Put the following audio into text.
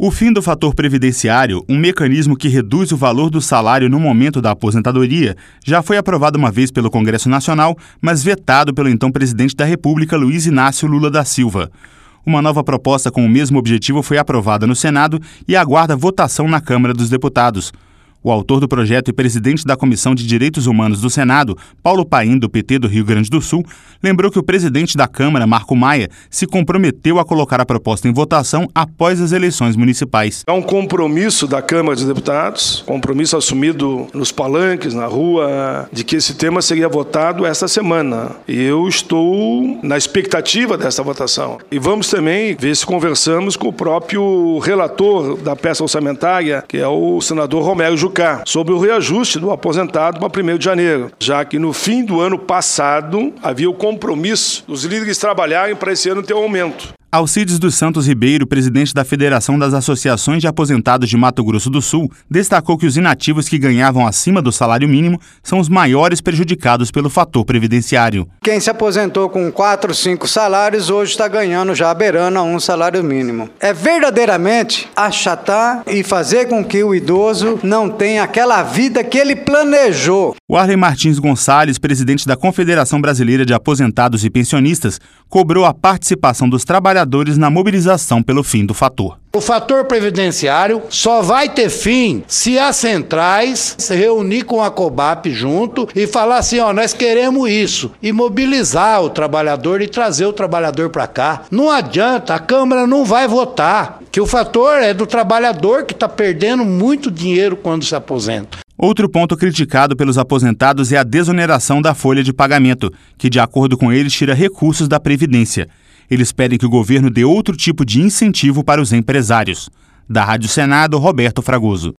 O fim do fator previdenciário, um mecanismo que reduz o valor do salário no momento da aposentadoria, já foi aprovado uma vez pelo Congresso Nacional, mas vetado pelo então presidente da República, Luiz Inácio Lula da Silva. Uma nova proposta com o mesmo objetivo foi aprovada no Senado e aguarda votação na Câmara dos Deputados. O autor do projeto e presidente da Comissão de Direitos Humanos do Senado, Paulo Paim, do PT do Rio Grande do Sul, lembrou que o presidente da Câmara, Marco Maia, se comprometeu a colocar a proposta em votação após as eleições municipais. É um compromisso da Câmara dos Deputados, compromisso assumido nos palanques, na rua, de que esse tema seria votado esta semana. E eu estou na expectativa dessa votação. E vamos também ver se conversamos com o próprio relator da peça orçamentária, que é o senador Romero Jucá, sobre o reajuste do aposentado para 1º de janeiro, já que no fim do ano passado havia o compromisso dos líderes trabalharem para esse ano ter um aumento. Alcides dos Santos Ribeiro, presidente da Federação das Associações de Aposentados de Mato Grosso do Sul, destacou que os inativos que ganhavam acima do salário mínimo são os maiores prejudicados pelo fator previdenciário. Quem se aposentou com 4, 5 salários, hoje está ganhando já beirando a um salário mínimo. É verdadeiramente achatar e fazer com que o idoso não tenha aquela vida que ele planejou. O Arley Martins Gonçalves, presidente da Confederação Brasileira de Aposentados e Pensionistas, cobrou a participação dos trabalhadores na mobilização pelo fim do fator. O fator previdenciário só vai ter fim se as centrais se reunir com a COBAP junto e falar assim, nós queremos isso, e mobilizar o trabalhador e trazer o trabalhador para cá. Não adianta, a Câmara não vai votar, que o fator é do trabalhador que está perdendo muito dinheiro quando se aposenta. Outro ponto criticado pelos aposentados é a desoneração da folha de pagamento, que, de acordo com eles, tira recursos da Previdência. Eles pedem que o governo dê outro tipo de incentivo para os empresários. Da Rádio Senado, Roberto Fragoso.